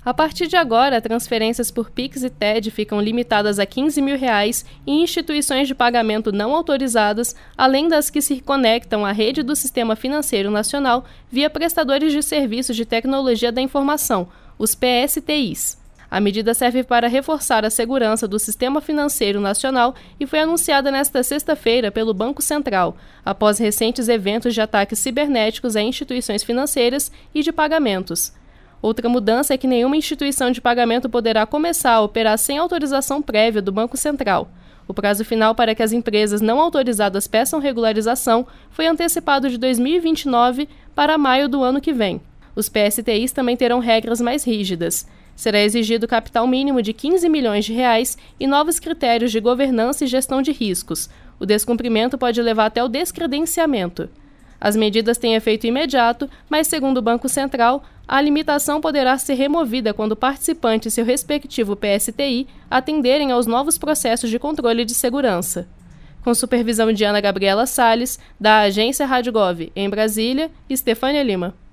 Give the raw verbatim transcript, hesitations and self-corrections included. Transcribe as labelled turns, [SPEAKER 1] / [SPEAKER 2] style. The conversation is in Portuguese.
[SPEAKER 1] A partir de agora, transferências por Pix e T E D ficam limitadas a quinze mil reais em instituições de pagamento não autorizadas, além das que se conectam à rede do Sistema Financeiro Nacional via prestadores de serviços de tecnologia da informação, os P S T Is. A medida serve para reforçar a segurança do Sistema Financeiro Nacional e foi anunciada nesta sexta-feira pelo Banco Central, após recentes eventos de ataques cibernéticos a instituições financeiras e de pagamentos. Outra mudança é que nenhuma instituição de pagamento poderá começar a operar sem autorização prévia do Banco Central. O prazo final para que as empresas não autorizadas peçam regularização foi antecipado de dois mil e vinte e nove para maio do ano que vem. Os P S T Is também terão regras mais rígidas. Será exigido capital mínimo de quinze milhões de reais e novos critérios de governança e gestão de riscos. O descumprimento pode levar até o descredenciamento. As medidas têm efeito imediato, mas, segundo o Banco Central, a limitação poderá ser removida quando o participante e seu respectivo P S T I atenderem aos novos processos de controle de segurança. Com supervisão de Ana Gabriela Salles, da Agência Rádio Gov, em Brasília, Estefânia Lima.